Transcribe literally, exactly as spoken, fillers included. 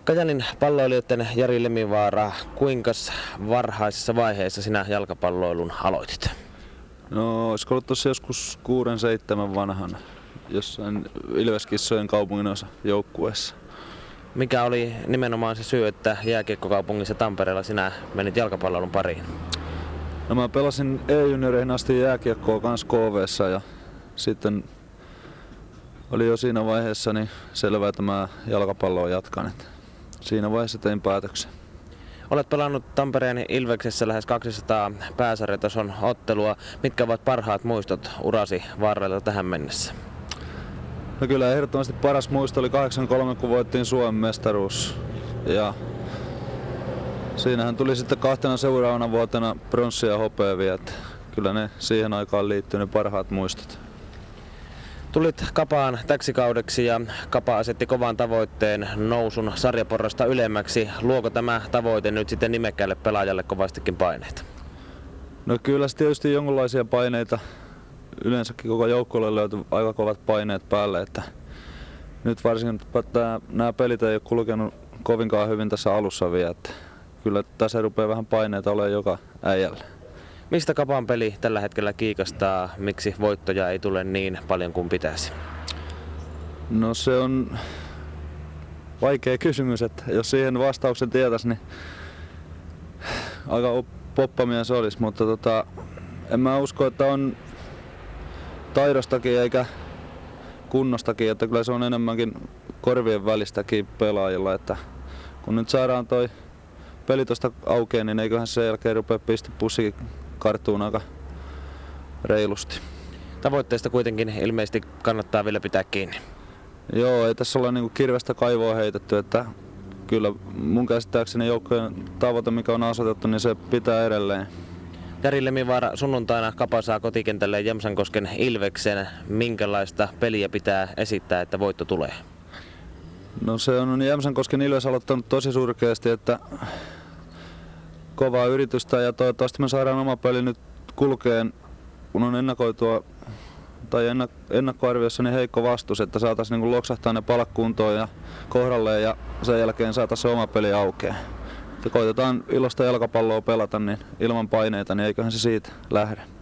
Kajanin palloilijoiden Jari Lemivaara, kuinka varhaisessa vaiheessa sinä jalkapalloilun aloitit? No, olisiko ollut tuossa joskus kuuden seitsemän vanhana, jossain Ilveskissojen kaupunginosa joukkueessa. Mikä oli nimenomaan se syy, että jääkiekkokaupungissa Tampereella sinä menit jalkapalloilun pariin? No, mä pelasin E-junioreihin asti jääkiekkoa kans K V:ssä ja sitten oli jo siinä vaiheessa niin selvää, että mä jalkapalloa jatkan. Että siinä vaiheessa tein päätöksen. Olet pelannut Tampereen Ilveksessä lähes kaksisataa pääsarjatason ottelua. Mitkä ovat parhaat muistot urasi varrella tähän mennessä? No kyllä ehdottomasti paras muisto oli kahdeksankymmentäkolme, kun voittiin Suomen mestaruus. Ja siinähän tuli sitten kahtena seuraavana vuotena pronssia ja hopea vielä. Kyllä ne siihen aikaan liittyy ne parhaat muistot. Tulit Kapaan täksi kaudeksi ja Kapa asetti kovan tavoitteen nousun sarjaporrasta ylemmäksi. Luoko tämä tavoite nyt sitten nimekkäälle pelaajalle kovastikin paineita? No kyllä se tietysti jonkinlaisia paineita. Yleensäkin koko joukkueelle löytyi aika kovat paineet päälle. Että nyt varsinkin että nämä pelit ei ole kulkenut kovinkaan hyvin tässä alussa vielä. Että kyllä tässä rupeaa vähän paineita olemaan joka äijällä. Mistä Kapan peli tällä hetkellä kiikastaa? Miksi voittoja ei tule niin paljon kuin pitäisi? No se on vaikea kysymys, että jos siihen vastauksen tietäisi, niin aika poppamia se olisi, mutta tota, en mä usko, että on taidostakin eikä kunnostakin, että kyllä se on enemmänkin korvien välistäkin pelaajilla, että kun nyt saadaan toi peli tuosta aukeaa, niin eiköhän sen jälkeen rupea pistepussi karttuun aika reilusti. Tavoitteista kuitenkin ilmeisesti kannattaa vielä pitää kiinni. Joo, ei tässä olla niinku kirvestä kaivoa heitetty, että kyllä mun käsittääkseni joukkojen tavoite, mikä on asetettu, niin se pitää edelleen. Jari Lemivaara, sunnuntaina Kapa saa kotikentälle Jämsänkosken Ilveksen. Minkälaista peliä pitää esittää, että voitto tulee? No se on Jämsänkosken Ilves aloittanut tosi surkeasti, että kovaa yritystä ja toivottavasti me saadaan oma peli nyt kulkeen, kun on ennakoitua tai ennakkoarviossa niin heikko vastus, että saataisiin niin loksahtaa ne palat kuntoon ja kohdalleen ja sen jälkeen saataisiin se oma peli aukeaa. Ja koitetaan ilosta jalkapalloa pelata niin ilman paineita, niin eiköhän se siitä lähde.